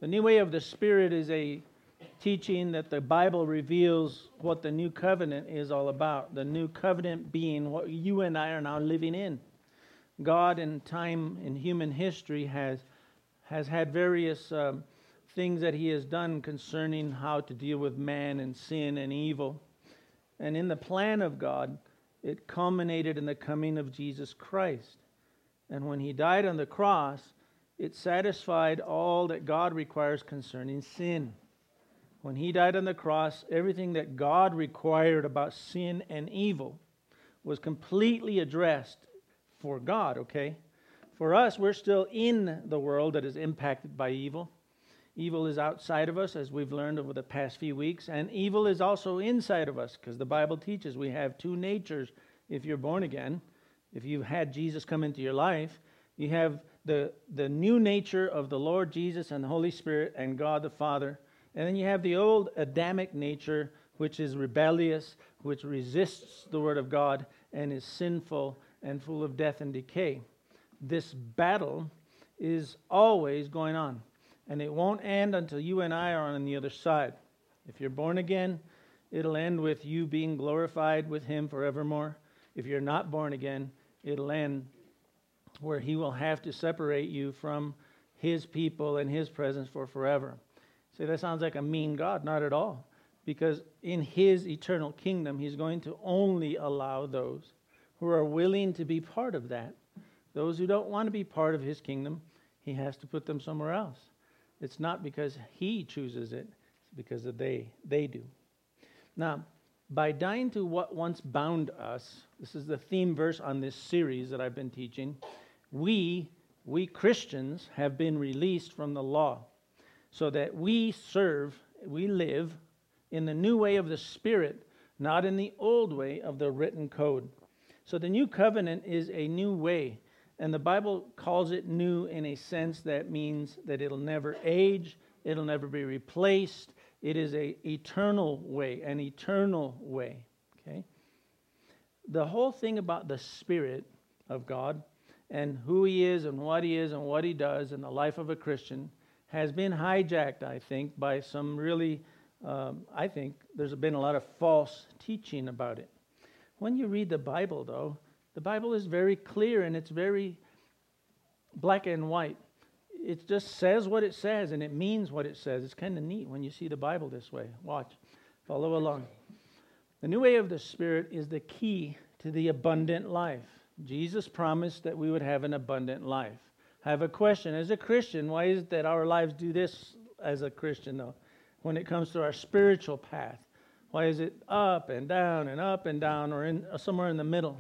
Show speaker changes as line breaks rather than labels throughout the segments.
The new way of the Spirit is a teaching that the Bible reveals what the new covenant is all about. The new covenant being what you and I are now living in. God in time in human history has had various things that He has done concerning how to deal with man and sin and evil. And in the plan of God, it culminated in the coming of Jesus Christ. And when He died on the cross, it satisfied all that God requires concerning sin. When He died on the cross, everything that God required about sin and evil was completely addressed for God, okay? For us, we're still in the world that is impacted by evil. Evil is outside of us, as we've learned over the past few weeks, and evil is also inside of us, because the Bible teaches we have two natures if you're born again. If you've had Jesus come into your life, you have the new nature of the Lord Jesus and the Holy Spirit and God the Father. And then you have the old Adamic nature, which is rebellious, which resists the Word of God, and is sinful and full of death and decay. This battle is always going on, and it won't end until you and I are on the other side. If you're born again, it'll end with you being glorified with Him forevermore. If you're not born again, it'll end where He will have to separate you from His people and His presence for forever. See, that sounds like a mean God. Not at all. Because in His eternal kingdom, He's going to only allow those who are willing to be part of that. Those who don't want to be part of His kingdom, He has to put them somewhere else. It's not because He chooses it, it's because they do. Now, by dying to what once bound us, this is the theme verse on this series that I've been teaching, we Christians have been released from the law so that we live in the new way of the Spirit, not in the old way of the written code. So the new covenant is a new way, and the Bible calls it new in a sense that means that it'll never age, it'll never be replaced. It is an eternal way, okay? The whole thing about the Spirit of God and who He is and what He does in the life of a Christian has been hijacked, I think, by some really, I think there's been a lot of false teaching about it. When you read the Bible, though, the Bible is very clear and it's very black and white. It just says what it says and it means what it says. It's kind of neat when you see the Bible this way. Watch. Follow along. The new way of the Spirit is the key to the abundant life. Jesus promised that we would have an abundant life. I have a question. As a Christian, why is it that our lives do this as a Christian, though, when it comes to our spiritual path? Why is it up and down, or somewhere in the middle?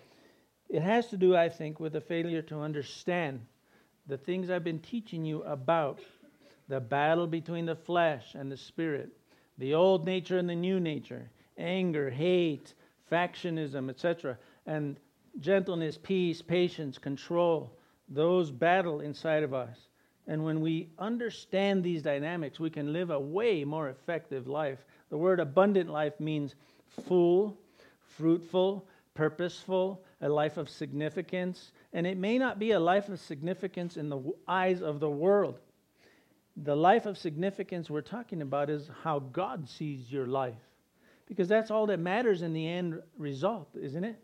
It has to do, I think, with the failure to understand the things I've been teaching you about the battle between the flesh and the Spirit, the old nature and the new nature, anger, hate, factionism, etc., and gentleness, peace, patience, control. Those battle inside of us. And when we understand these dynamics, we can live a way more effective life. The word abundant life means full, fruitful, purposeful, a life of significance. And it may not be a life of significance in the eyes of the world. The life of significance we're talking about is how God sees your life. Because that's all that matters in the end result, isn't it?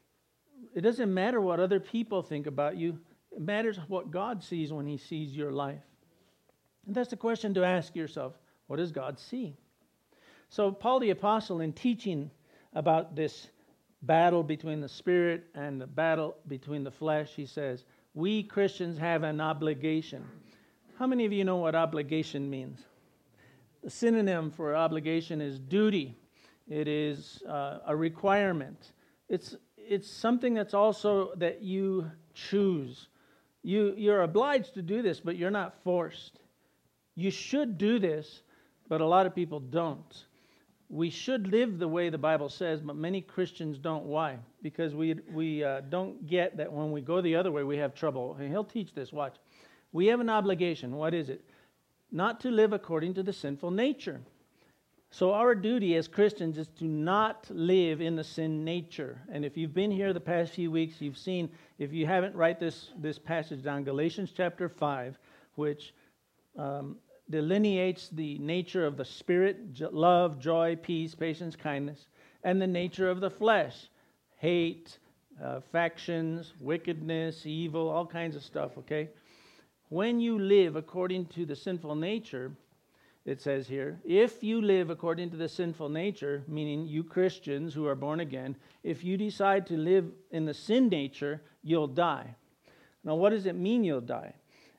It doesn't matter what other people think about you. It matters what God sees when He sees your life. And that's the question to ask yourself. What does God see? So Paul the Apostle, in teaching about this battle between the Spirit and the battle between the flesh, he says, we Christians have an obligation. How many of you know what obligation means? The synonym for obligation is duty. It is a requirement. It's something that's also that you choose. You're obliged to do this, but you're not forced. You should do this, but a lot of people don't. We should live the way the Bible says, but many Christians don't. Why? Because we don't get that when we go the other way, we have trouble. And he'll teach this. Watch. We have an obligation. What is it? Not to live according to the sinful nature. So our duty as Christians is to not live in the sin nature. And if you've been here the past few weeks, you've seen, if you haven't, write this passage down, Galatians chapter 5, which delineates the nature of the Spirit, love, joy, peace, patience, kindness, and the nature of the flesh, hate, factions, wickedness, evil, all kinds of stuff, okay? When you live according to the sinful nature, it says here, if you live according to the sinful nature, meaning you Christians who are born again, if you decide to live in the sin nature, you'll die. Now, what does it mean you'll die?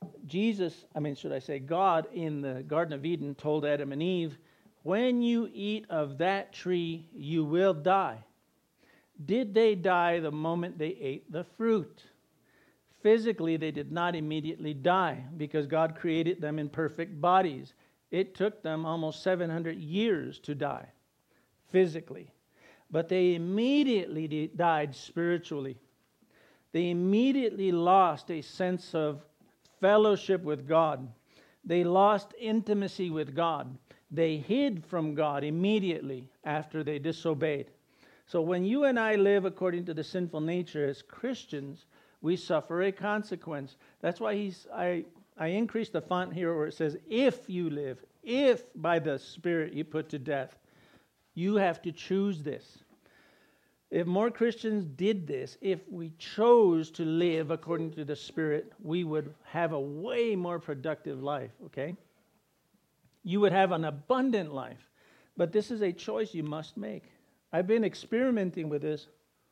God in the Garden of Eden told Adam and Eve, when you eat of that tree, you will die. Did they die the moment they ate the fruit? Physically, they did not immediately die because God created them in perfect bodies. It took them almost 700 years to die physically. But they immediately died spiritually. They immediately lost a sense of fellowship with God. They lost intimacy with God. They hid from God immediately after they disobeyed. So when you and I live according to the sinful nature as Christians, we suffer a consequence. That's why I increased the font here where it says, if you live, if by the Spirit you put to death. You have to choose this. If more Christians did this, if we chose to live according to the Spirit, we would have a way more productive life, okay? You would have an abundant life. But this is a choice you must make. I've been experimenting with this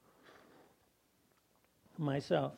myself.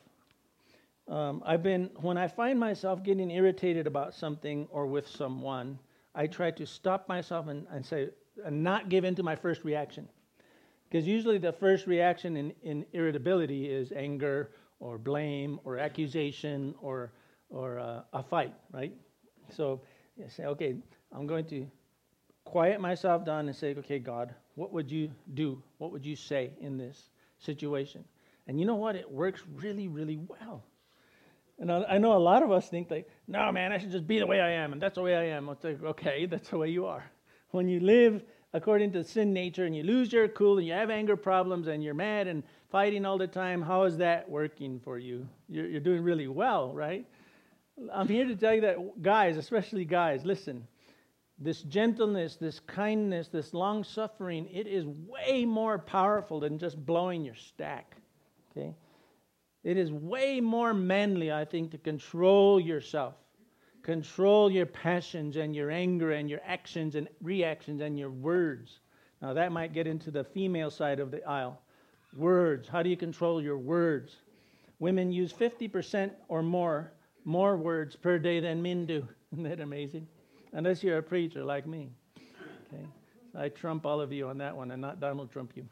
When I find myself getting irritated about something or with someone, I try to stop myself and not give in to my first reaction. Because usually the first reaction in irritability is anger or blame or accusation or a fight, right? So you say, okay, I'm going to quiet myself down and say, okay, God, what would you do? What would you say in this situation? And you know what? It works really, really well. And I know a lot of us think like, no, man, I should just be the way I am, and that's the way I am. It's like, okay, that's the way you are. When you live according to sin nature and you lose your cool and you have anger problems and you're mad and fighting all the time, how is that working for you? You're doing really well, right? I'm here to tell you that guys, especially guys, listen. This gentleness, this kindness, this long-suffering, it is way more powerful than just blowing your stack, okay? It is way more manly, I think, to control yourself. Control your passions and your anger and your actions and reactions and your words. Now, that might get into the female side of the aisle. Words. How do you control your words? Women use 50% or more words per day than men do. Isn't that amazing? Unless you're a preacher like me. Okay, I trump all of you on that one and not Donald Trump you.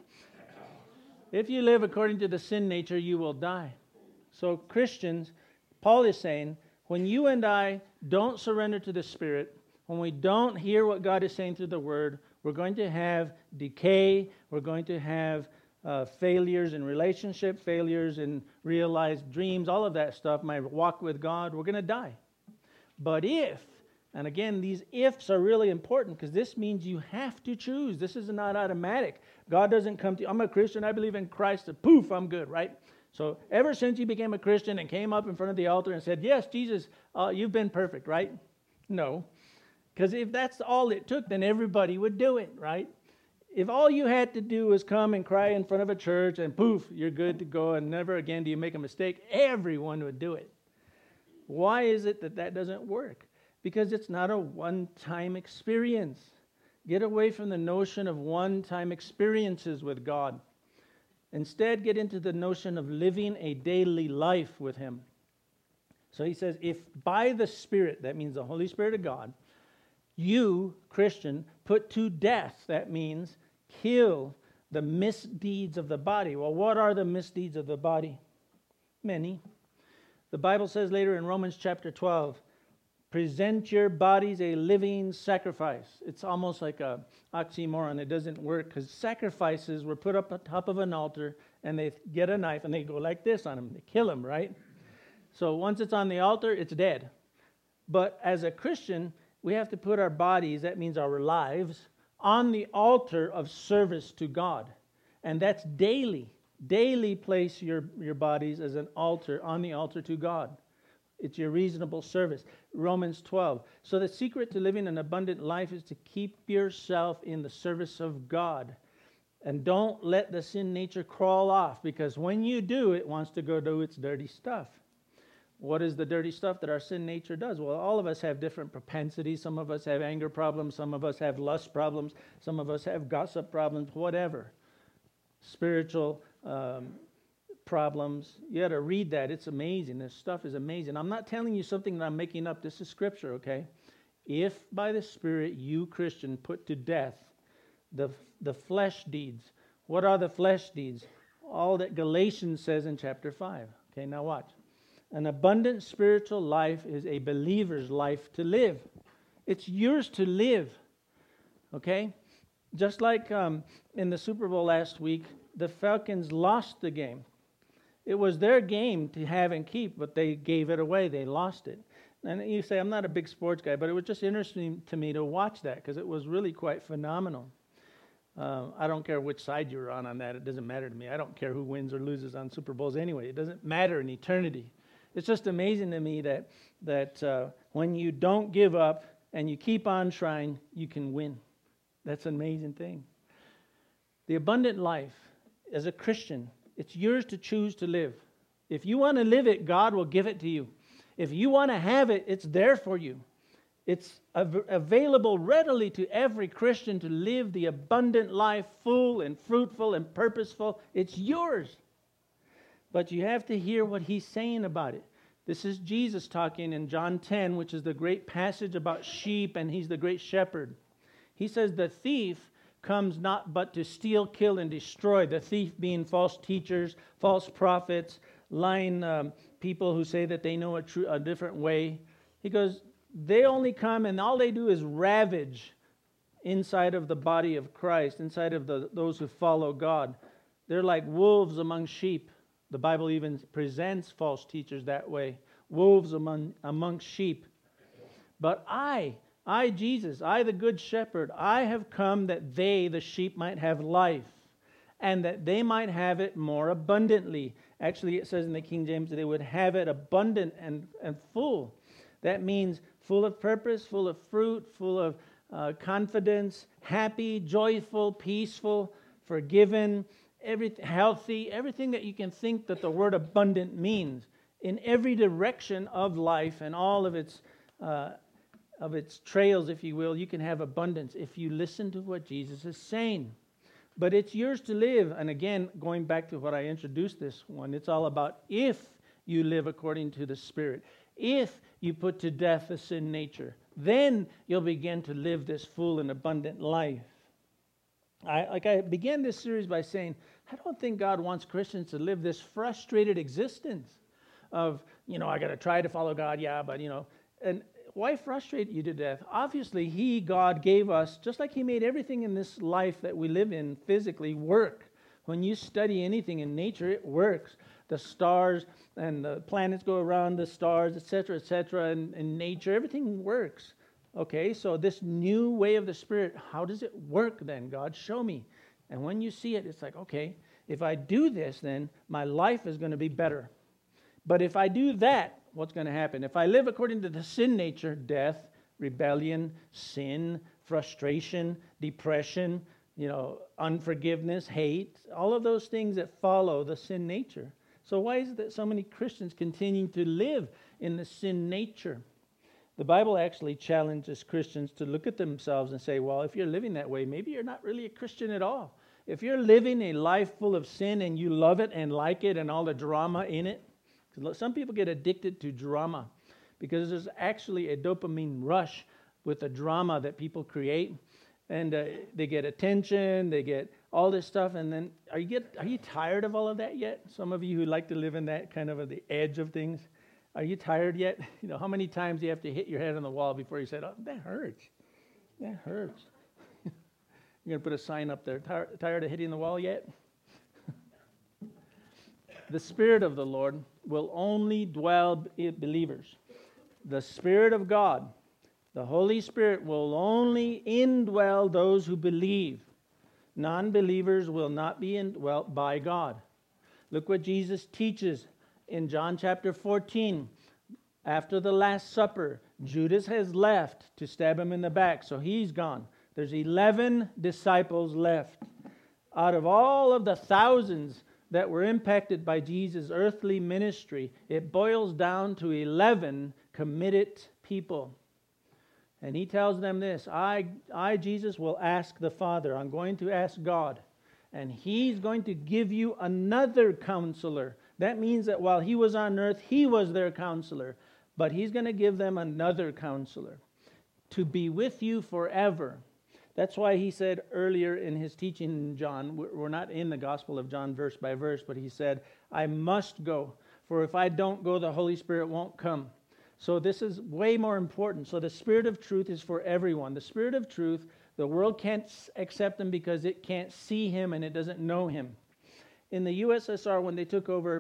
If you live according to the sin nature, you will die. So Christians, Paul is saying, when you and I don't surrender to the Spirit, when we don't hear what God is saying through the Word, we're going to have decay, we're going to have failures in relationship, failures in realized dreams, all of that stuff, my walk with God, we're going to die. But if, and again, these ifs are really important because this means you have to choose. This is not automatic. God doesn't come to you, I'm a Christian, I believe in Christ, and poof, I'm good, right? So ever since you became a Christian and came up in front of the altar and said, yes, Jesus, you've been perfect, right? No. Because if that's all it took, then everybody would do it, right? If all you had to do was come and cry in front of a church and poof, you're good to go and never again do you make a mistake, everyone would do it. Why is it that doesn't work? Because it's not a one-time experience. Get away from the notion of one-time experiences with God. Instead, get into the notion of living a daily life with Him. So he says, if by the Spirit, that means the Holy Spirit of God, you, Christian, put to death, that means kill the misdeeds of the body. Well, what are the misdeeds of the body? Many. The Bible says later in Romans chapter 12, present your bodies a living sacrifice. It's almost like a oxymoron. It doesn't work because sacrifices were put up on top of an altar and they get a knife and they go like this on them. They kill them, right? So once it's on the altar, it's dead. But as a Christian, we have to put our bodies, that means our lives, on the altar of service to God. And that's daily. Daily place your bodies as an altar, on the altar to God. It's your reasonable service. Romans 12. So the secret to living an abundant life is to keep yourself in the service of God. And don't let the sin nature crawl off, because when you do, it wants to go do its dirty stuff. What is the dirty stuff that our sin nature does? Well, all of us have different propensities. Some of us have anger problems. Some of us have lust problems. Some of us have gossip problems, whatever. Spiritual problems. You got to read that. It's amazing. This stuff is amazing. I'm not telling you something that I'm making up. This is Scripture, okay? If by the Spirit you, Christian, put to death the flesh deeds. What are the flesh deeds? All that Galatians says in chapter 5. Okay, now watch. An abundant spiritual life is a believer's life to live. It's yours to live. Okay? Just like in the Super Bowl last week, the Falcons lost the game. It was their game to have and keep, but they gave it away. They lost it. And you say, I'm not a big sports guy, but it was just interesting to me to watch that because it was really quite phenomenal. I don't care which side you're on that. It doesn't matter to me. I don't care who wins or loses on Super Bowls anyway. It doesn't matter in eternity. It's just amazing to me that when you don't give up and you keep on trying, you can win. That's an amazing thing. The abundant life, as a Christian, it's yours to choose to live. If you want to live it, God will give it to you. If you want to have it, it's there for you. It's available readily to every Christian to live the abundant life, full and fruitful and purposeful. It's yours. But you have to hear what he's saying about it. This is Jesus talking in John 10, which is the great passage about sheep, and he's the great shepherd. He says the thief comes not but to steal, kill, and destroy. The thief being false teachers, false prophets, lying people who say that they know a different way. He goes, they only come and all they do is ravage inside of the body of Christ, inside of those who follow God. They're like wolves among sheep. The Bible even presents false teachers that way. Wolves among sheep. But I, Jesus, I the good shepherd, I have come that they, the sheep, might have life, and that they might have it more abundantly. Actually, it says in the King James that they would have it abundant and full. That means full of purpose, full of fruit, full of confidence, happy, joyful, peaceful, forgiven, healthy, everything that you can think that the word abundant means. In every direction of life and all of its trails, if you will, you can have abundance if you listen to what Jesus is saying. But it's yours to live. And again, going back to what I introduced this one, it's all about if you live according to the Spirit. If you put to death the sin nature, then you'll begin to live this full and abundant life. I began this series by saying, I don't think God wants Christians to live this frustrated existence of, I got to try to follow God, but, and why frustrate you to death? Obviously, God, gave us, just like He made everything in this life that we live in physically work. When you study anything in nature, it works. The stars and the planets go around the stars, etc., and nature, everything works. Okay, so this new way of the Spirit, how does it work then? God, show me. And when you see it, it's like, okay, if I do this, then my life is going to be better. But if I do that, what's going to happen? If I live according to the sin nature, death, rebellion, sin, frustration, depression, unforgiveness, hate, all of those things that follow the sin nature. So why is it that so many Christians continue to live in the sin nature? The Bible actually challenges Christians to look at themselves and say, well, if you're living that way, maybe you're not really a Christian at all. If you're living a life full of sin and you love it and like it and all the drama in it, because some people get addicted to drama because there's actually a dopamine rush with the drama that people create. And they get attention, they get all this stuff, and then are you tired of all of that yet? Some of you who like to live in that kind of the edge of things, are you tired yet? How many times do you have to hit your head on the wall before you say, "Oh, that hurts. That hurts." You're going to put a sign up there. Tired of hitting the wall yet? The Spirit of the Lord will only dwell in believers. The Spirit of God, the Holy Spirit, will only indwell those who believe. Non-believers will not be indwelt by God. Look what Jesus teaches in John chapter 14. After the Last Supper, Judas has left to stab him in the back, so he's gone. There's 11 disciples left. Out of all of the thousands that were impacted by Jesus' earthly ministry, it boils down to 11 committed people. And he tells them this, I, Jesus, will ask the Father. I'm going to ask God. And he's going to give you another counselor. That means that while he was on earth, he was their counselor. But he's going to give them another counselor to be with you forever. That's why he said earlier in his teaching in John, we're not in the Gospel of John verse by verse, but he said, I must go, for if I don't go, the Holy Spirit won't come. So this is way more important. So the Spirit of truth is for everyone. The Spirit of truth, the world can't accept him because it can't see him and it doesn't know him. In the USSR, when they took over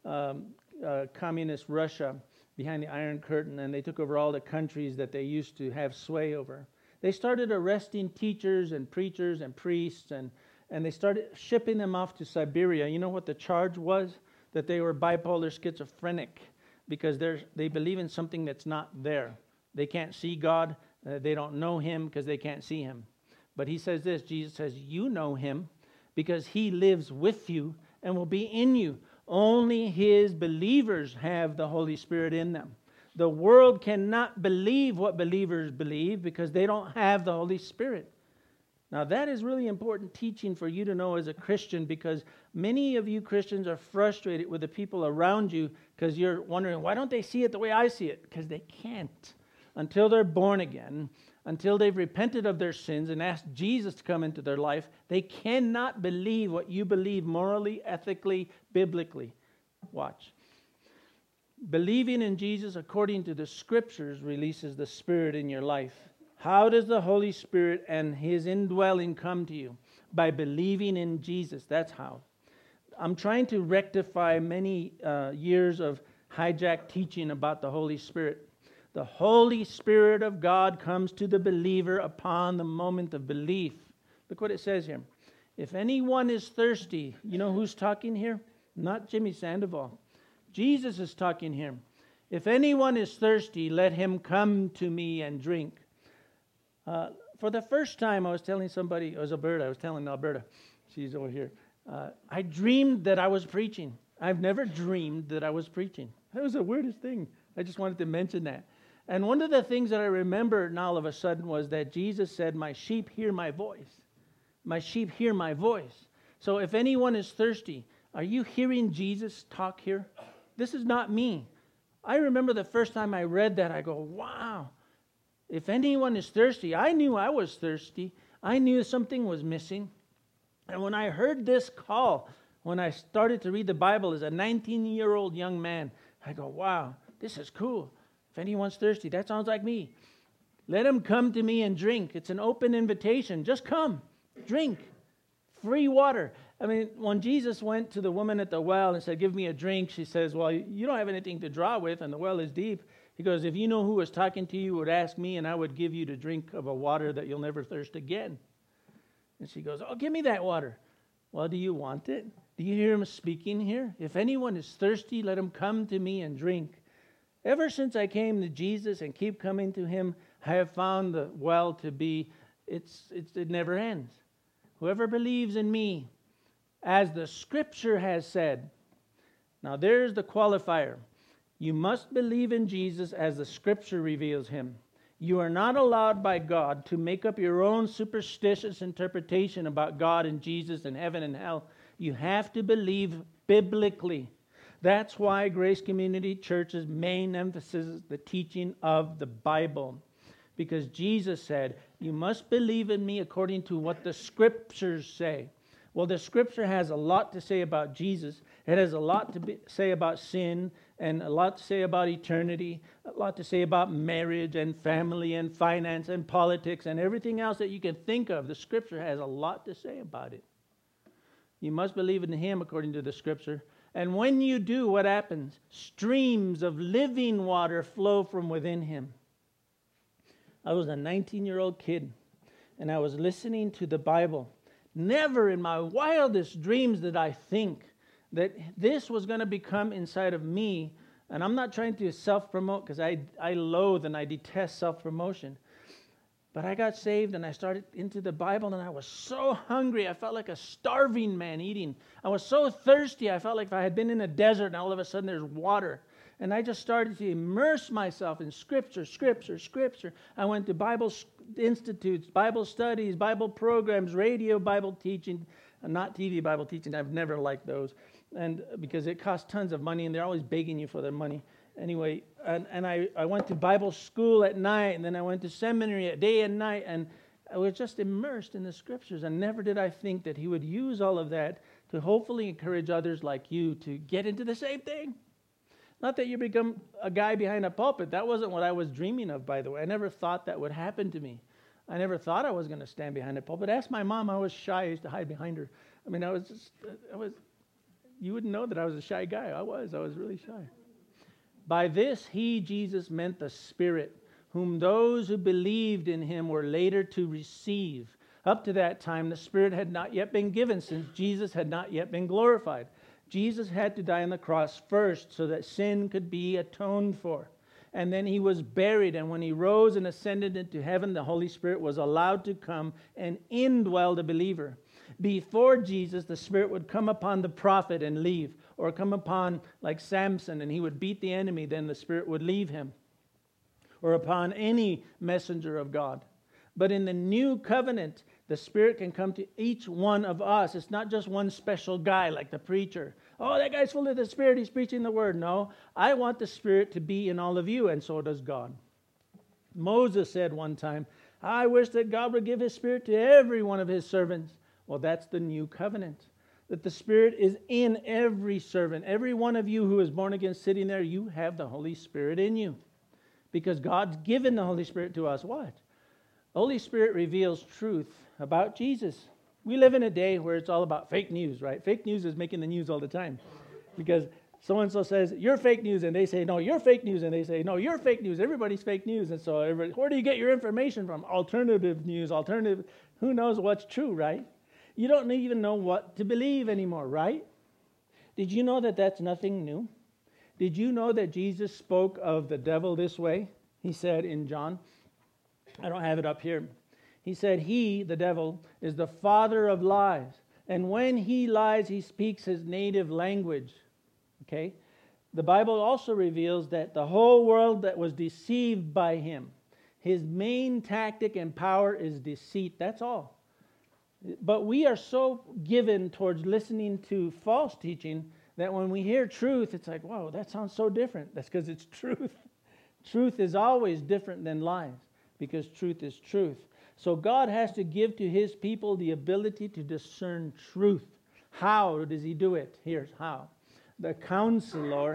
communist Russia behind the Iron Curtain, and they took over all the countries that they used to have sway over, they started arresting teachers and preachers and priests, and they started shipping them off to Siberia. You know what the charge was? That they were bipolar schizophrenic because they believe in something that's not there. They can't see God. They don't know him because they can't see him. But he says this, Jesus says, you know him because he lives with you and will be in you. Only his believers have the Holy Spirit in them. The world cannot believe what believers believe because they don't have the Holy Spirit. Now that is really important teaching for you to know as a Christian, because many of you Christians are frustrated with the people around you because you're wondering, why don't they see it the way I see it? Because they can't. Until they're born again, until they've repented of their sins and asked Jesus to come into their life, they cannot believe what you believe morally, ethically, biblically. Watch. Believing in Jesus according to the Scriptures releases the Spirit in your life. How does the Holy Spirit and his indwelling come to you? By believing in Jesus. That's how. I'm trying to rectify many years of hijacked teaching about the Holy Spirit. The Holy Spirit of God comes to the believer upon the moment of belief. Look what it says here. If anyone is thirsty, you know who's talking here? Not Jimmy Sandoval. Jesus is talking here. If anyone is thirsty, let him come to me and drink. For the first time, I was telling somebody, it was Alberta, I was telling Alberta, she's over here, I dreamed that I was preaching. I've never dreamed that I was preaching. That was the weirdest thing. I just wanted to mention that. And one of the things that I remember now all of a sudden was that Jesus said, my sheep hear my voice. My sheep hear my voice. So if anyone is thirsty, are you hearing Jesus talk here? This is not me. I remember the first time I read that, I go, wow. If anyone is thirsty, I knew I was thirsty. I knew something was missing. And when I heard this call, when I started to read the Bible as a 19-year-old young man, I go, wow, this is cool. If anyone's thirsty, that sounds like me. Let him come to me and drink. It's an open invitation. Just come, drink. Free water. I mean, when Jesus went to the woman at the well and said, give me a drink, she says, well, you don't have anything to draw with, and the well is deep. He goes, if you know who was talking to you, would ask me, and I would give you to drink of a water that you'll never thirst again. And she goes, oh, give me that water. Well, do you want it? Do you hear him speaking here? If anyone is thirsty, let him come to me and drink. Ever since I came to Jesus and keep coming to him, I have found the well to be, it never ends. Whoever believes in me, as the Scripture has said. Now there's the qualifier. You must believe in Jesus as the Scripture reveals him. You are not allowed by God to make up your own superstitious interpretation about God and Jesus and heaven and hell. You have to believe biblically. That's why Grace Community Church's main emphasis is the teaching of the Bible. Because Jesus said, you must believe in me according to what the Scriptures say. Well, the Scripture has a lot to say about Jesus. It has a lot to say about sin, and a lot to say about eternity, a lot to say about marriage and family and finance and politics and everything else that you can think of. The Scripture has a lot to say about it. You must believe in him according to the Scripture. And when you do, what happens? Streams of living water flow from within him. I was a 19-year-old kid, and I was listening to the Bible. Never in my wildest dreams did I think that this was going to become inside of me And I'm not trying to self-promote because I loathe and I detest self-promotion. But I got saved and I started into the Bible and I was so hungry. I felt like a starving man eating. I was so thirsty. I felt like if I had been in a desert and all of a sudden there's water. And I just started to immerse myself in Scripture. I went to Bible institutes, Bible studies, Bible programs, radio Bible teaching, not TV Bible teaching. I've never liked those. And because it costs tons of money and they're always begging you for their money. Anyway, and I went to Bible school at night, and then I went to seminary at day and night, and I was just immersed in the Scriptures. And never did I think that He would use all of that to hopefully encourage others like you to get into the same thing. Not that you become a guy behind a pulpit. That wasn't what I was dreaming of, by the way. I never thought that would happen to me. I never thought I was going to stand behind a pulpit. Ask my mom. I was shy. I used to hide behind her. I mean, you wouldn't know that I was a shy guy. I was really shy. By this, He, Jesus, meant the Spirit, whom those who believed in Him were later to receive. Up to that time, the Spirit had not yet been given, since Jesus had not yet been glorified. Jesus had to die on the cross first so that sin could be atoned for. And then He was buried, and when He rose and ascended into heaven, the Holy Spirit was allowed to come and indwell the believer. Before Jesus, the Spirit would come upon the prophet and leave, or come upon like Samson and he would beat the enemy, then the Spirit would leave him, or upon any messenger of God. But in the new covenant, the Spirit can come to each one of us. It's not just one special guy like the preacher. Oh, that guy's full of the Spirit, he's preaching the Word. No, I want the Spirit to be in all of you, and so does God. Moses said one time, I wish that God would give His Spirit to every one of His servants. Well, that's the new covenant. That the Spirit is in every servant. Every one of you who is born again sitting there, you have the Holy Spirit in you. Because God's given the Holy Spirit to us. What? The Holy Spirit reveals truth about Jesus. We live in a day where it's all about fake news, right? Fake news is making the news all the time. Because so-and-so says, you're fake news, and they say, no, you're fake news, and they say, no, you're fake news. Everybody's fake news. And so where do you get your information from? Alternative news, who knows what's true, right? You don't even know what to believe anymore, right? Did you know that that's nothing new? Did you know that Jesus spoke of the devil this way? He said in John, I don't have it up here. He said, he, the devil, is the father of lies. And when he lies, he speaks his native language. Okay? The Bible also reveals that the whole world that was deceived by him, his main tactic and power is deceit. That's all. But we are so given towards listening to false teaching that when we hear truth, it's like, whoa, that sounds so different. That's because it's truth. Truth is always different than lies because truth is truth. So God has to give to His people the ability to discern truth. How does He do it? Here's how. The counselor,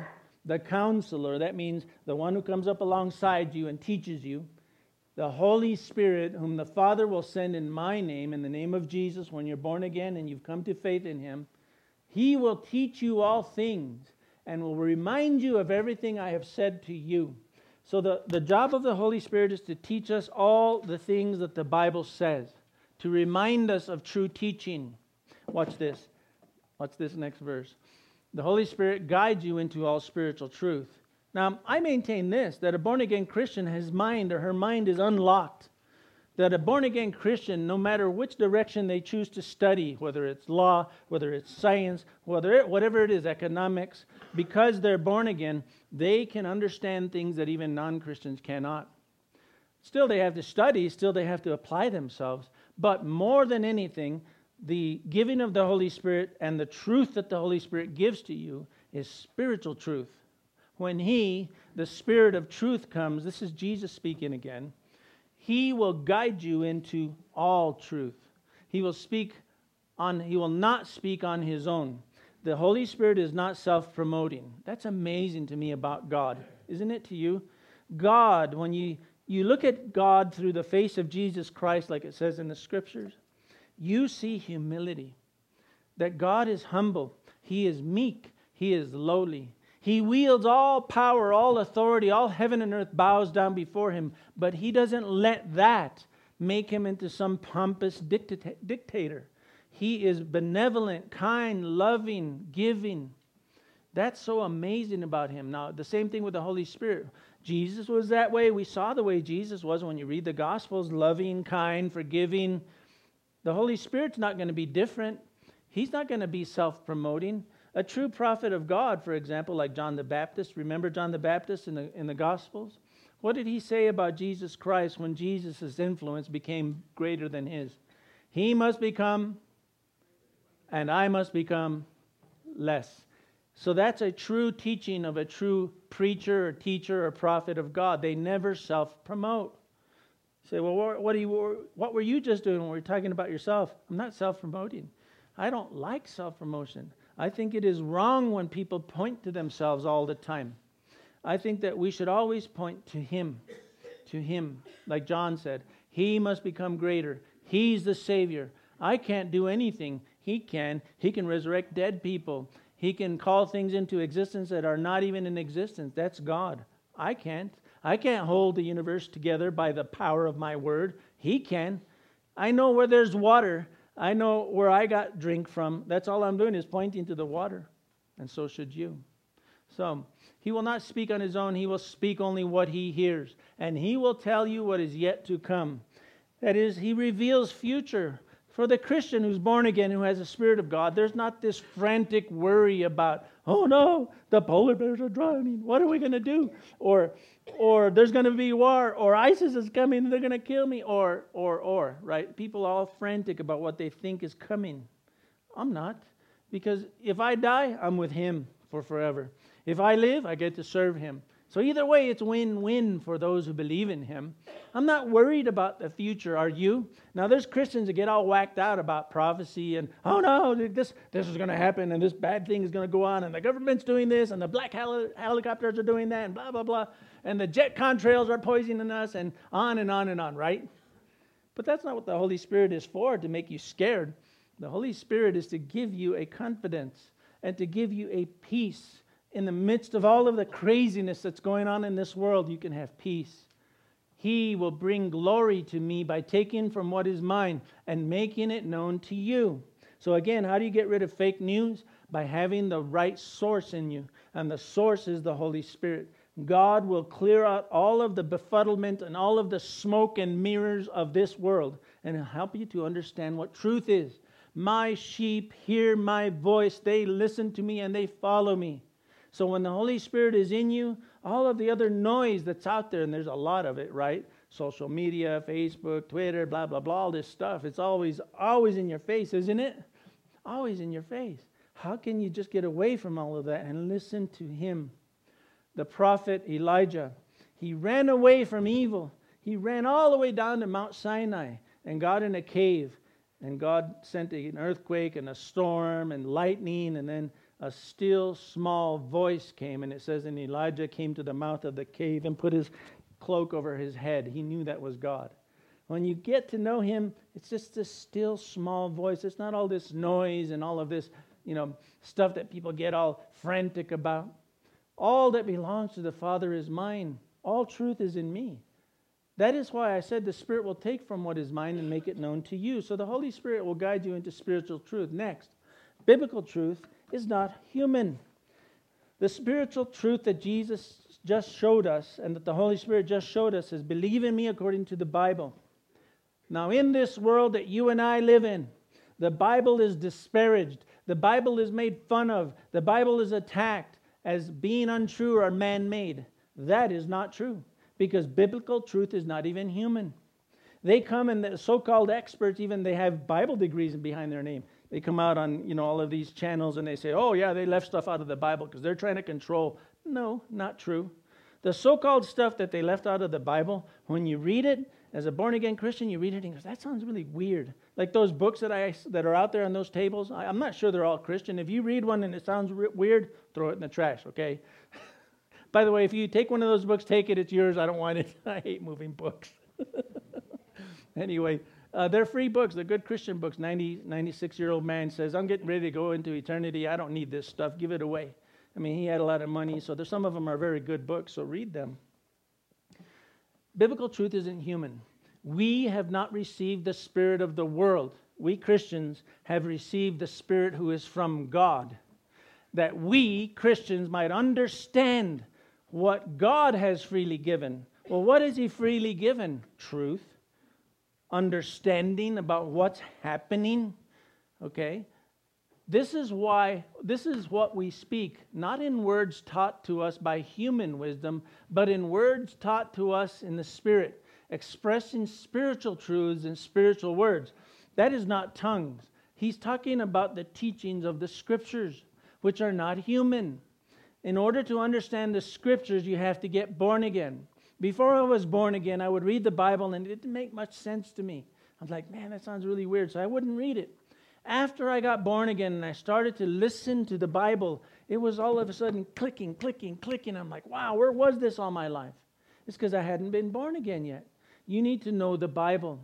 that means the one who comes up alongside you and teaches you, the Holy Spirit, whom the Father will send in my name, in the name of Jesus, when you're born again and you've come to faith in Him, He will teach you all things and will remind you of everything I have said to you. So the job of the Holy Spirit is to teach us all the things that the Bible says, to remind us of true teaching. Watch this. Watch this next verse. The Holy Spirit guides you into all spiritual truth. Now, I maintain this, that a born-again Christian, his mind or her mind is unlocked. That a born-again Christian, no matter which direction they choose to study, whether it's law, whether it's science, whatever it is, economics, because they're born again, they can understand things that even non-Christians cannot. Still, they have to study. Still, they have to apply themselves. But more than anything, the giving of the Holy Spirit and the truth that the Holy Spirit gives to you is spiritual truth. When He, the Spirit of truth, comes, this is Jesus speaking again, He will guide you into all truth. He will not speak on His own. The Holy Spirit is not self-promoting. That's amazing to me about God. Isn't it to you? God, when you look at God through the face of Jesus Christ, like it says in the Scriptures, you see humility. That God is humble. He is meek. He is lowly. He wields all power, all authority, all heaven and earth bows down before Him. But He doesn't let that make Him into some pompous dictator. He is benevolent, kind, loving, giving. That's so amazing about him. Now, the same thing with the Holy Spirit. Jesus was that way. We saw the way Jesus was when you read the Gospels, loving, kind, forgiving. The Holy Spirit's not going to be different. He's not going to be self-promoting. A true prophet of God, for example, like John the Baptist. Remember John the Baptist in the Gospels? What did he say about Jesus Christ when Jesus' influence became greater than his? He must become, and I must become less. So that's a true teaching of a true preacher or teacher or prophet of God. They never self-promote. You say, well, what were you just doing when we were talking about yourself? I'm not self-promoting. I don't like self-promotion. I think it is wrong when people point to themselves all the time. I think that we should always point to Him. To Him. Like John said, He must become greater. He's the Savior. I can't do anything. He can. He can resurrect dead people. He can call things into existence that are not even in existence. That's God. I can't. I can't hold the universe together by the power of my word. He can. I know where there's water. I know where I got drink from. That's all I'm doing is pointing to the water. And so should you. So, He will not speak on His own. He will speak only what He hears. And He will tell you what is yet to come. That is, He reveals future. For the Christian who's born again, who has the Spirit of God, there's not this frantic worry about, oh no, the polar bears are drowning. What are we going to do? Or there's going to be war. Or ISIS is coming and they're going to kill me. Or, right? People are all frantic about what they think is coming. I'm not. Because if I die, I'm with Him for forever. If I live, I get to serve Him. So either way, it's win-win for those who believe in Him. I'm not worried about the future, are you? Now, there's Christians that get all whacked out about prophecy and, oh no, this is going to happen and this bad thing is going to go on and the government's doing this and the black helicopters are doing that and blah, blah, blah. And the jet contrails are poisoning us and on and on and on, right? But that's not what the Holy Spirit is for, to make you scared. The Holy Spirit is to give you a confidence and to give you a peace. In the midst of all of the craziness that's going on in this world, you can have peace. He will bring glory to me by taking from what is mine and making it known to you. So again, how do you get rid of fake news? By having the right source in you. And the source is the Holy Spirit. God will clear out all of the befuddlement and all of the smoke and mirrors of this world and help you to understand what truth is. My sheep hear my voice. They listen to me and they follow me. So when the Holy Spirit is in you, all of the other noise that's out there, and there's a lot of it, right? Social media, Facebook, Twitter, blah, blah, blah, all this stuff. It's always in your face, isn't it? Always in your face. How can you just get away from all of that and listen to Him? The prophet Elijah, he ran away from evil. He ran all the way down to Mount Sinai and got in a cave. And God sent an earthquake and a storm and lightning, and then a still small voice came, and it says, and Elijah came to the mouth of the cave and put his cloak over his head. He knew that was God. When you get to know Him, it's just this still small voice. It's not all this noise and all of this, stuff that people get all frantic about. All that belongs to the Father is mine. All truth is in me. That is why I said the Spirit will take from what is mine and make it known to you. So the Holy Spirit will guide you into spiritual truth. Next, biblical truth is not human. The spiritual truth that Jesus just showed us and that the Holy Spirit just showed us is believe in me according to the Bible. Now in this world that you and I live in, the Bible is disparaged. The Bible is made fun of. The Bible is attacked as being untrue or man-made. That is not true because biblical truth is not even human. They come and the so-called experts, even they have Bible degrees behind their name. They come out on, all of these channels and they say, oh yeah, they left stuff out of the Bible because they're trying to control. No, not true. The so-called stuff that they left out of the Bible, when you read it, as a born-again Christian, you read it and you go, that sounds really weird. Like those books that are out there on those tables, I'm not sure they're all Christian. If you read one and it sounds weird, throw it in the trash, okay? By the way, if you take one of those books, take it, it's yours. I don't want it. I hate moving books. Anyway, they're free books. They're good Christian books. 96-year-old man says, I'm getting ready to go into eternity. I don't need this stuff. Give it away. I mean, he had a lot of money, so some of them are very good books, so read them. Biblical truth isn't human. We have not received the spirit of the world. We Christians have received the Spirit who is from God. that we Christians might understand what God has freely given. Well, what has He freely given? Truth, understanding about what's happening. Okay? This is what we speak, not in words taught to us by human wisdom, but in words taught to us in the Spirit, expressing spiritual truths in spiritual words. That is not tongues. He's talking about the teachings of the Scriptures, which are not human. In order to understand the Scriptures, you have to get born again. Before I was born again, I would read the Bible and it didn't make much sense to me. I was like, man, that sounds really weird, so I wouldn't read it. After I got born again and I started to listen to the Bible, it was all of a sudden clicking, clicking, clicking. I'm like, wow, where was this all my life? It's because I hadn't been born again yet. You need to know the Bible.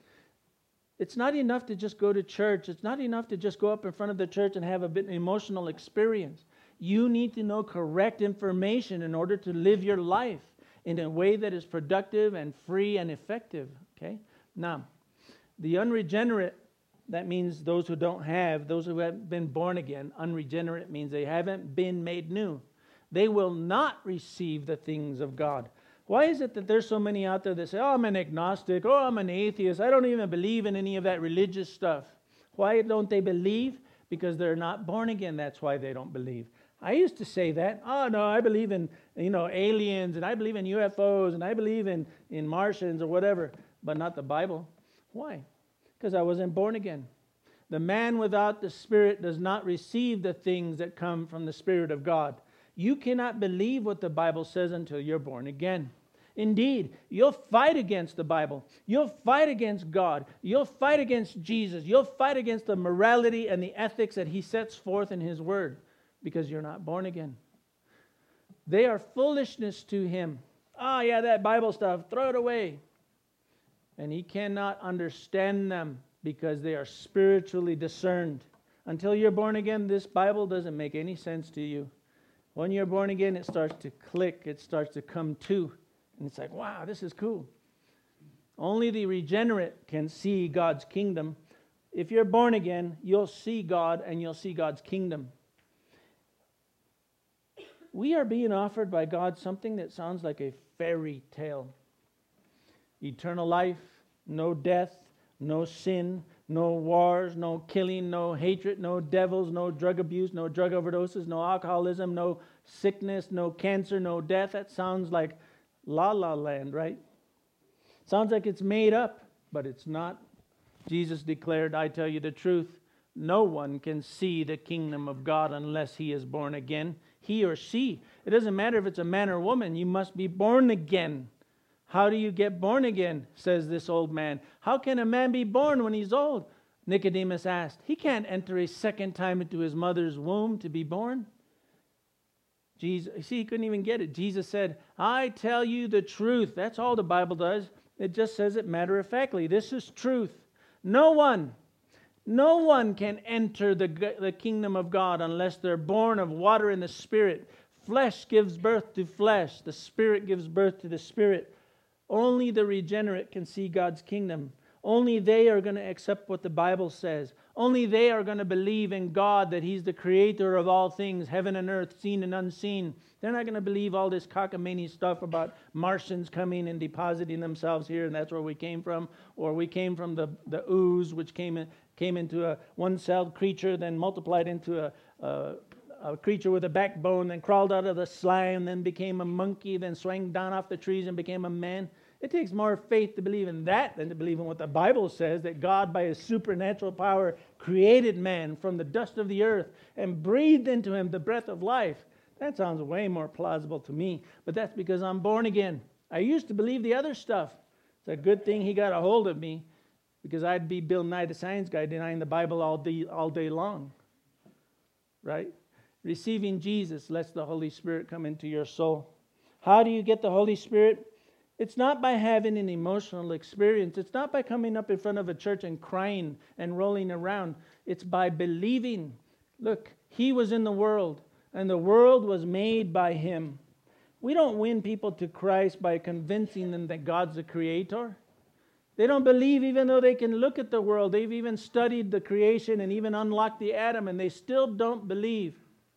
It's not enough to just go to church. It's not enough to just go up in front of the church and have a bit emotional experience. You need to know correct information in order to live your life in a way that is productive and free and effective. Okay? Now, the unregenerate, that means those who haven't been born again. Unregenerate means they haven't been made new. They will not receive the things of God. Why is it that there's so many out there that say, oh, I'm an agnostic, oh, I'm an atheist, I don't even believe in any of that religious stuff? Why don't they believe? Because they're not born again. That's why they don't believe. I used to say that. Oh, no, I believe in aliens, and I believe in UFOs, and I believe in Martians or whatever, but not the Bible. Why? Because I wasn't born again. The man without the Spirit does not receive the things that come from the Spirit of God. You cannot believe what the Bible says until you're born again. Indeed, you'll fight against the Bible. You'll fight against God. You'll fight against Jesus. You'll fight against the morality and the ethics that He sets forth in His Word because you're not born again. They are foolishness to him. Oh, yeah, that Bible stuff, throw it away. And he cannot understand them because they are spiritually discerned. Until you're born again, this Bible doesn't make any sense to you. When you're born again, it starts to click. It starts to come to. And it's like, wow, this is cool. Only the regenerate can see God's kingdom. If you're born again, you'll see God and you'll see God's kingdom. We are being offered by God something that sounds like a fairy tale. Eternal life, no death, no sin, no wars, no killing, no hatred, no devils, no drug abuse, no drug overdoses, no alcoholism, no sickness, no cancer, no death. That sounds like La La Land, right? Sounds like it's made up, but it's not. Jesus declared, I tell you the truth, no one can see the kingdom of God unless he is born again. He or she. It doesn't matter if it's a man or woman. You must be born again. How do you get born again, says this old man. How can a man be born when he's old? Nicodemus asked. He can't enter a second time into his mother's womb to be born. Jesus, see, he couldn't even get it. Jesus said, I tell you the truth. That's all the Bible does. It just says it matter-of-factly. This is truth. No one can enter the kingdom of God unless they're born of water and the Spirit. Flesh gives birth to flesh. The Spirit gives birth to the Spirit. Only the regenerate can see God's kingdom. Only they are going to accept what the Bible says. Only they are going to believe in God, that He's the creator of all things, heaven and earth, seen and unseen. They're not going to believe all this cockamamie stuff about Martians coming and depositing themselves here, and that's where we came from. Or we came from the ooze, which came into a one-celled creature, then multiplied into a creature with a backbone, then crawled out of the slime, then became a monkey, then swung down off the trees and became a man. It takes more faith to believe in that than to believe in what the Bible says, that God by His supernatural power created man from the dust of the earth and breathed into him the breath of life. That sounds way more plausible to me, but that's because I'm born again. I used to believe the other stuff. It's a good thing He got a hold of me, because I'd be Bill Nye the Science Guy denying the Bible all day long. Right? Receiving Jesus lets the Holy Spirit come into your soul. How do you get the Holy Spirit? It's not by having an emotional experience. It's not by coming up in front of a church and crying and rolling around. It's by believing. Look, He was in the world, and the world was made by Him. We don't win people to Christ by convincing them that God's the creator. They don't believe, even though they can look at the world. They've even studied the creation and even unlocked the atom, and they still don't believe.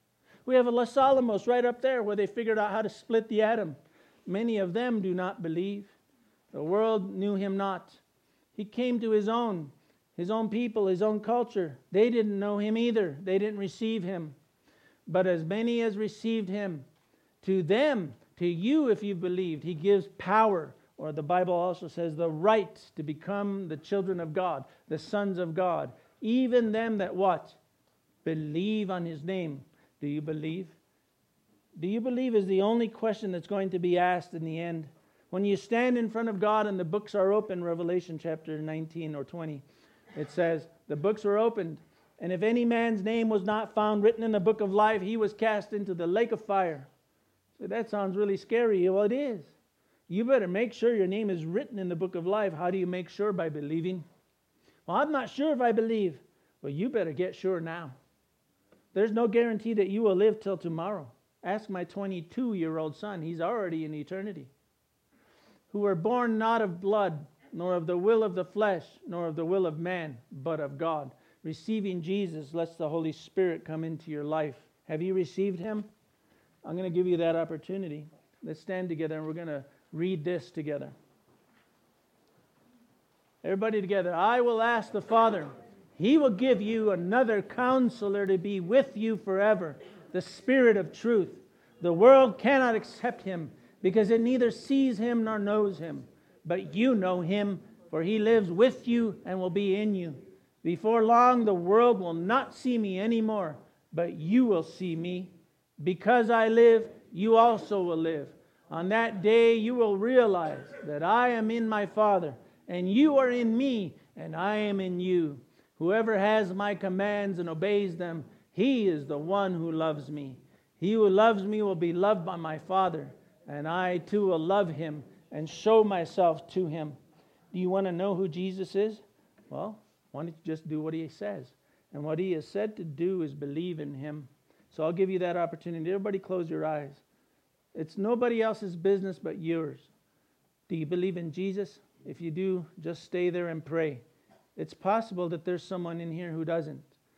We have a Los Alamos right up there where they figured out how to split the atom. Many of them do not believe. The world knew him not. He came to his own people, his own culture. They didn't know him either. They didn't receive him. But as many as received him, to them, to you if you believed, he gives power, or the Bible also says the right to become the children of God, the sons of God. Even them that what? Believe on his name. Do you believe? Do you believe is the only question that's going to be asked in the end. When you stand in front of God and the books are open, Revelation chapter 19 or 20, it says, the books were opened, and if any man's name was not found written in the book of life, he was cast into the lake of fire. So that sounds really scary. Well, it is. You better make sure your name is written in the book of life. How do you make sure? By believing. Well, I'm not sure if I believe. Well, you better get sure now. There's no guarantee that you will live till tomorrow. Ask my 22-year-old son. He's already in eternity. Who were born not of blood, nor of the will of the flesh, nor of the will of man, but of God. Receiving Jesus lets the Holy Spirit come into your life. Have you received him? I'm going to give you that opportunity. Let's stand together and we're going to read this together. Everybody together. I will ask the Father. He will give you another counselor to be with you forever, the Spirit of truth. The world cannot accept him because it neither sees him nor knows him. But you know him, for he lives with you and will be in you. Before long, the world will not see me anymore, but you will see me. Because I live, you also will live. On that day, you will realize that I am in my Father, and you are in me, and I am in you. Whoever has my commands and obeys them, he is the one who loves me. He who loves me will be loved by my Father, and I too will love him and show myself to him. Do you want to know who Jesus is? Well, why don't you just do what he says? And what he has said to do is believe in him. So I'll give you that opportunity. Everybody close your eyes. It's nobody else's business but yours. Do you believe in Jesus? If you do, just stay there and pray. It's possible that there's someone in here who doesn't.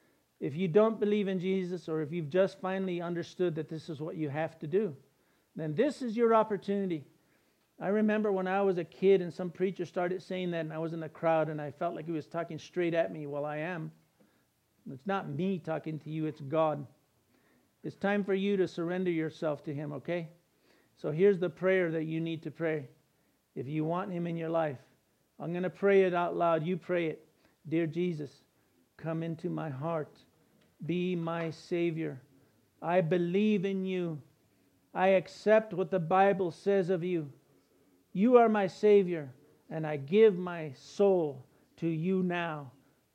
If you don't believe in Jesus, or if you've just finally understood that this is what you have to do, then this is your opportunity. I remember when I was a kid and some preacher started saying that, and I was in the crowd and I felt like he was talking straight at me. Well, I am. It's not me talking to you, it's God. It's time for you to surrender yourself to him, okay? So here's the prayer that you need to pray. If you want him in your life, I'm going to pray it out loud. You pray it. Dear Jesus, come into my heart. Be my Savior. I believe in you. I accept what the Bible says of you. You are my Savior, and I give my soul to you now.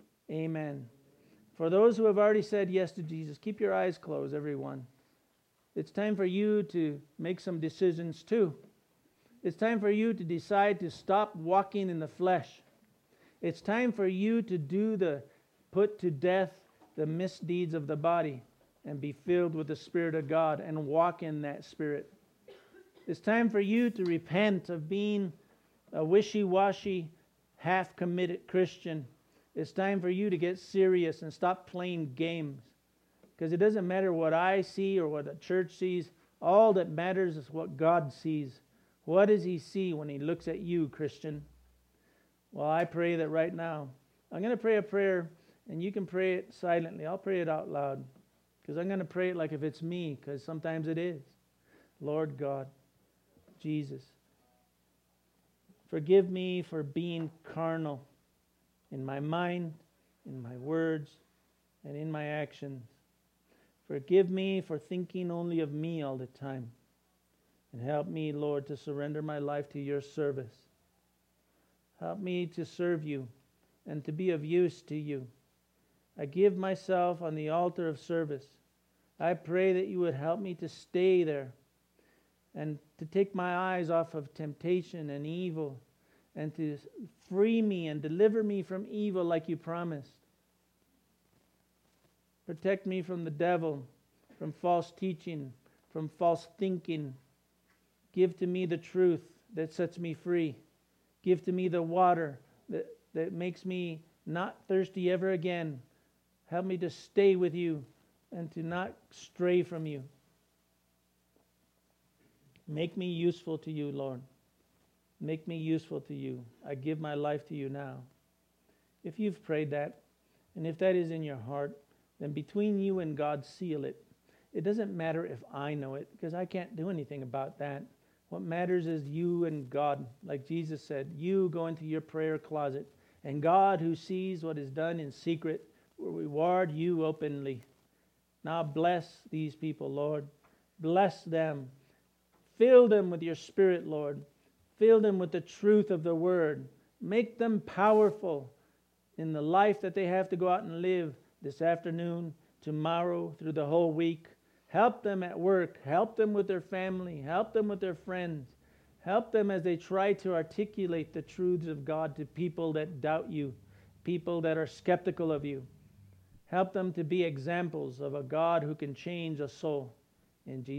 Amen. For those who have already said yes to Jesus, keep your eyes closed, everyone. It's time for you to make some decisions too. It's time for you to decide to stop walking in the flesh. It's time for you to put to death the misdeeds of the body and be filled with the Spirit of God and walk in that Spirit. It's time for you to repent of being a wishy-washy, half-committed Christian. It's time for you to get serious and stop playing games. Because it doesn't matter what I see or what the church sees. All that matters is what God sees. What does he see when he looks at you, Christian? Well, I pray that right now. I'm going to pray a prayer, and you can pray it silently. I'll pray it out loud. Because I'm going to pray it like if it's me, because sometimes it is. Lord God, Jesus, forgive me for being carnal in my mind, in my words, and in my actions. Forgive me for thinking only of me all the time. And help me, Lord, to surrender my life to your service. Help me to serve you and to be of use to you. I give myself on the altar of service. I pray that you would help me to stay there and to take my eyes off of temptation and evil and to free me and deliver me from evil like you promised. Protect me from the devil, from false teaching, from false thinking. Give to me the truth that sets me free. Give to me the water that makes me not thirsty ever again. Help me to stay with you and to not stray from you. Make me useful to you, Lord. Make me useful to you. I give my life to you now. If you've prayed that, and if that is in your heart, then between you and God, seal it. It doesn't matter if I know it, because I can't do anything about that. What matters is you and God. Like Jesus said, you go into your prayer closet, and God, who sees what is done in secret, will reward you openly. Now bless these people, Lord. Bless them. Fill them with your Spirit, Lord. Fill them with the truth of the Word. Make them powerful in the life that they have to go out and live this afternoon, tomorrow, through the whole week. Help them at work. Help them with their family. Help them with their friends. Help them as they try to articulate the truths of God to people that doubt you, people that are skeptical of you. Help them to be examples of a God who can change a soul. In Jesus'